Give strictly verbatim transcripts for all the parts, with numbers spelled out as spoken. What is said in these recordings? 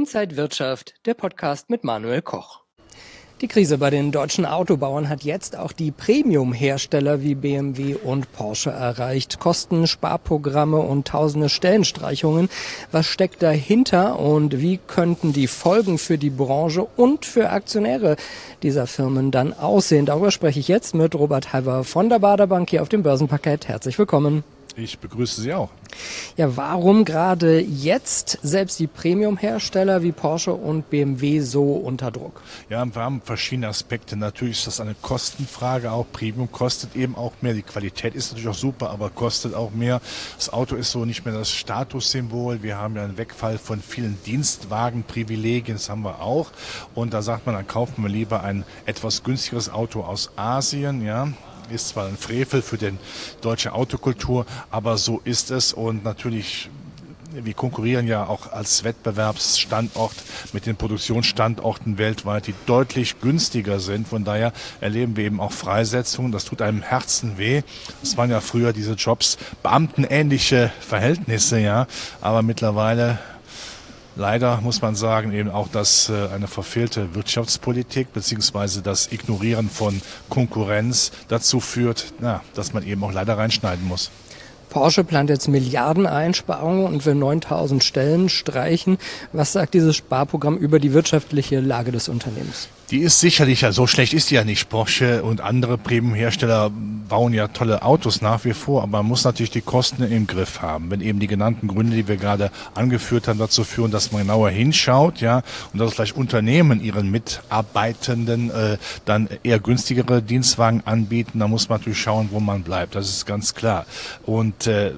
Inside Wirtschaft, der Podcast mit Manuel Koch. Die Krise bei den deutschen Autobauern hat jetzt auch die Premium-Hersteller wie B M W und Porsche erreicht. Kosten, Sparprogramme und tausende Stellenstreichungen. Was steckt dahinter und wie könnten die Folgen für die Branche und für Aktionäre dieser Firmen dann aussehen? Darüber spreche ich jetzt mit Robert Halver von der Baader Bank hier auf dem Börsenparkett. Herzlich willkommen. Ich begrüße Sie auch. Ja, warum gerade jetzt selbst die Premium-Hersteller wie Porsche und B M W so unter Druck? Ja, wir haben verschiedene Aspekte. Natürlich ist das eine Kostenfrage auch. Premium kostet eben auch mehr. Die Qualität ist natürlich auch super, aber kostet auch mehr. Das Auto ist so nicht mehr das Statussymbol. Wir haben ja einen Wegfall von vielen Dienstwagenprivilegien. Das haben wir auch. Und da sagt man, dann kaufen wir lieber ein etwas günstigeres Auto aus Asien, ja. Ist zwar ein Frevel für die deutsche Autokultur, aber so ist es. Und natürlich, wir konkurrieren ja auch als Wettbewerbsstandort mit den Produktionsstandorten weltweit, die deutlich günstiger sind. Von daher erleben wir eben auch Freisetzungen. Das tut einem Herzen weh. Das waren ja früher diese Jobs, beamtenähnliche Verhältnisse, ja. Aber mittlerweile leider muss man sagen, eben auch, dass äh, eine verfehlte Wirtschaftspolitik bzw. das Ignorieren von Konkurrenz dazu führt, na, dass man eben auch leider reinschneiden muss. Porsche plant jetzt Milliardeneinsparungen und will neuntausend Stellen streichen. Was sagt dieses Sparprogramm über die wirtschaftliche Lage des Unternehmens? Die ist sicherlich, ja, so schlecht ist die ja nicht. Porsche und andere Premium-Hersteller bauen ja tolle Autos nach wie vor, aber man muss natürlich die Kosten im Griff haben. Wenn eben die genannten Gründe, die wir gerade angeführt haben, dazu führen, dass man genauer hinschaut, ja, und dass vielleicht Unternehmen ihren Mitarbeitenden äh, dann eher günstigere Dienstwagen anbieten, dann muss man natürlich schauen, wo man bleibt. Das ist ganz klar. Und äh,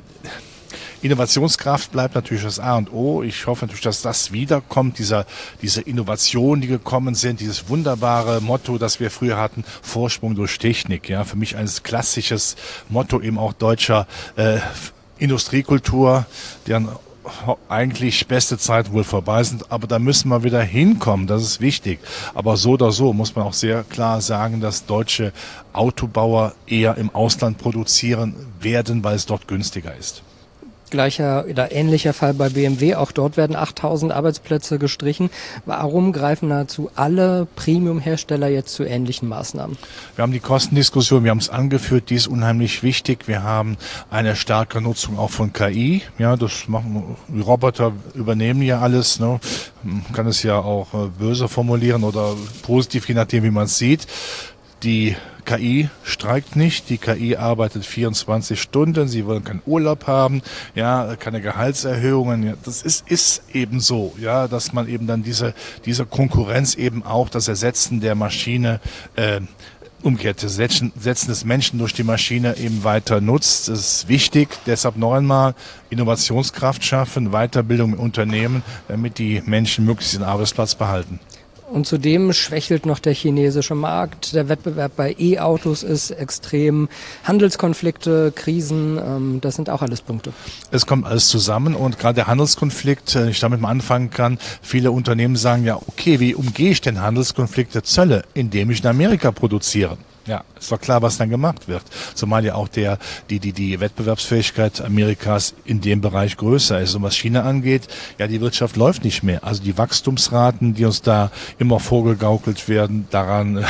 Innovationskraft bleibt natürlich das A und O. Ich hoffe natürlich, dass das wiederkommt, dieser, diese Innovationen, die gekommen sind, dieses wunderbare Motto, das wir früher hatten, Vorsprung durch Technik. Ja, für mich ein klassisches Motto eben auch deutscher äh, Industriekultur, deren eigentlich beste Zeit wohl vorbei sind, aber da müssen wir wieder hinkommen, das ist wichtig. Aber so oder so muss man auch sehr klar sagen, dass deutsche Autobauer eher im Ausland produzieren werden, weil es dort günstiger ist. Gleicher oder ähnlicher Fall bei B M W. Auch dort werden achttausend Arbeitsplätze gestrichen. Warum greifen nahezu alle Premium-Hersteller jetzt zu ähnlichen Maßnahmen? Wir haben die Kostendiskussion, wir haben es angeführt, die ist unheimlich wichtig. Wir haben eine starke Nutzung auch von K I. Ja, das machen die Roboter, übernehmen ja alles. Ne? Man kann es ja auch böse formulieren oder positiv, je nachdem, wie man es sieht. Die K I streikt nicht, die K I arbeitet vierundzwanzig Stunden, sie wollen keinen Urlaub haben, ja, keine Gehaltserhöhungen, ja, das ist, ist eben so, ja, dass man eben dann diese, diese Konkurrenz eben auch, das Ersetzen der Maschine, äh, umgekehrt, das Setzen, Setzen des Menschen durch die Maschine eben weiter nutzt. Das ist wichtig, deshalb noch einmal Innovationskraft schaffen, Weiterbildung im Unternehmen, damit die Menschen möglichst den Arbeitsplatz behalten. Und zudem schwächelt noch der chinesische Markt. Der Wettbewerb bei E-Autos ist extrem. Handelskonflikte, Krisen, ähm, das sind auch alles Punkte. Es kommt alles zusammen und gerade der Handelskonflikt, wenn ich damit mal anfangen kann, viele Unternehmen sagen ja, okay, wie umgehe ich denn Handelskonflikte, Zölle, indem ich in Amerika produziere? Ja, ist doch klar, was dann gemacht wird. Zumal ja auch der, die, die, die Wettbewerbsfähigkeit Amerikas in dem Bereich größer ist. Und was China angeht, ja, die Wirtschaft läuft nicht mehr. Also die Wachstumsraten, die uns da immer vorgegaukelt werden, daran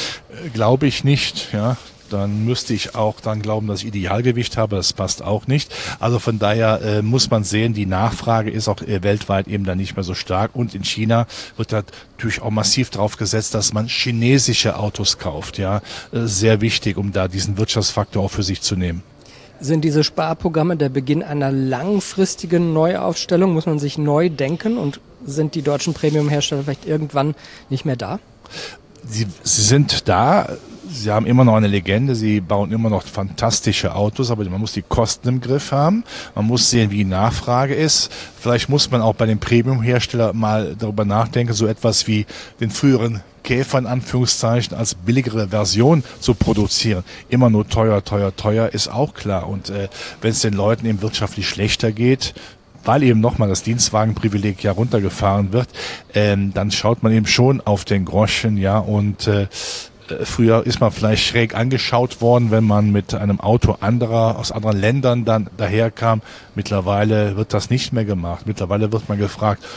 glaube ich nicht, ja. Dann müsste ich auch dann glauben, dass ich Idealgewicht habe. Das passt auch nicht. Also von daher äh, muss man sehen, die Nachfrage ist auch äh, weltweit eben dann nicht mehr so stark. Und in China wird da natürlich auch massiv drauf gesetzt, dass man chinesische Autos kauft. Ja, äh, sehr wichtig, um da diesen Wirtschaftsfaktor auch für sich zu nehmen. Sind diese Sparprogramme der Beginn einer langfristigen Neuaufstellung? Muss man sich neu denken? Und sind die deutschen Premium-Hersteller vielleicht irgendwann nicht mehr da? Sie, sie sind da. Sie haben immer noch eine Legende, sie bauen immer noch fantastische Autos, aber man muss die Kosten im Griff haben. Man muss sehen, wie die Nachfrage ist. Vielleicht muss man auch bei den Premium-Herstellern mal darüber nachdenken, so etwas wie den früheren Käfer in Anführungszeichen als billigere Version zu produzieren. Immer nur teuer, teuer, teuer ist auch klar. Und äh, wenn es den Leuten eben wirtschaftlich schlechter geht, weil eben nochmal das Dienstwagenprivileg ja runtergefahren wird, ähm, dann schaut man eben schon auf den Groschen, ja, und äh, früher ist man vielleicht schräg angeschaut worden, wenn man mit einem Auto anderer, aus anderen Ländern dann daherkam. Mittlerweile wird das nicht mehr gemacht. Mittlerweile wird man gefragt,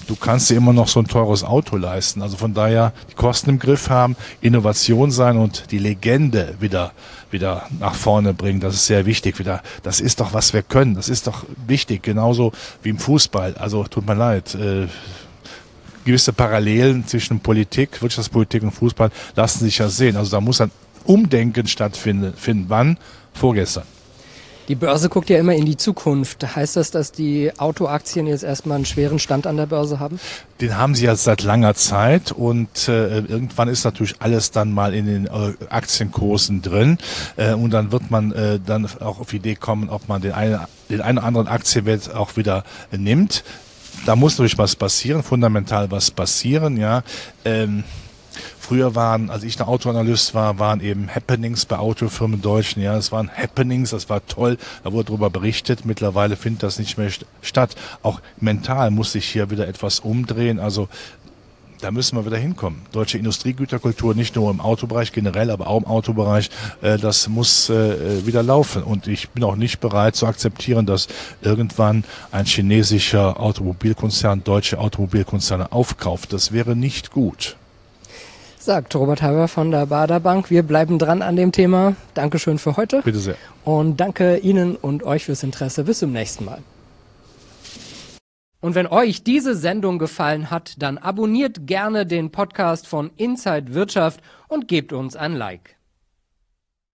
du kannst dir immer noch so ein teures Auto leisten. Also von daher die Kosten im Griff haben, Innovation sein und die Legende wieder wieder nach vorne bringen. Das ist sehr wichtig. Wieder, das ist doch, was wir können. Das ist doch wichtig, genauso wie im Fußball. Also tut mir leid. Äh, gewisse Parallelen zwischen Politik, Wirtschaftspolitik und Fußball lassen sich ja sehen. Also da muss ein Umdenken stattfinden. Finden. Wann? Vorgestern. Die Börse guckt ja immer in die Zukunft. Heißt das, dass die Autoaktien jetzt erstmal einen schweren Stand an der Börse haben? Den haben sie ja seit langer Zeit und äh, irgendwann ist natürlich alles dann mal in den äh, Aktienkursen drin äh, und dann wird man äh, dann auch auf die Idee kommen, ob man den einen, den einen oder anderen Aktienwert auch wieder äh, nimmt. Da muss natürlich was passieren, fundamental was passieren, ja. Ähm, Früher waren, als ich ein Autoanalyst war, waren eben Happenings bei Autofirmen Deutschen. Ja, es waren Happenings, das war toll, da wurde darüber berichtet. Mittlerweile findet das nicht mehr statt. Auch mental muss sich hier wieder etwas umdrehen. Also da müssen wir wieder hinkommen. Deutsche Industriegüterkultur, nicht nur im Autobereich generell, aber auch im Autobereich, äh, das muss äh, wieder laufen. Und ich bin auch nicht bereit zu akzeptieren, dass irgendwann ein chinesischer Automobilkonzern deutsche Automobilkonzerne aufkauft. Das wäre nicht gut. Sagt Robert Halber von der Baader Bank. Wir bleiben dran an dem Thema. Dankeschön für heute. Bitte sehr. Und danke Ihnen und euch fürs Interesse. Bis zum nächsten Mal. Und wenn euch diese Sendung gefallen hat, dann abonniert gerne den Podcast von Inside Wirtschaft und gebt uns ein Like.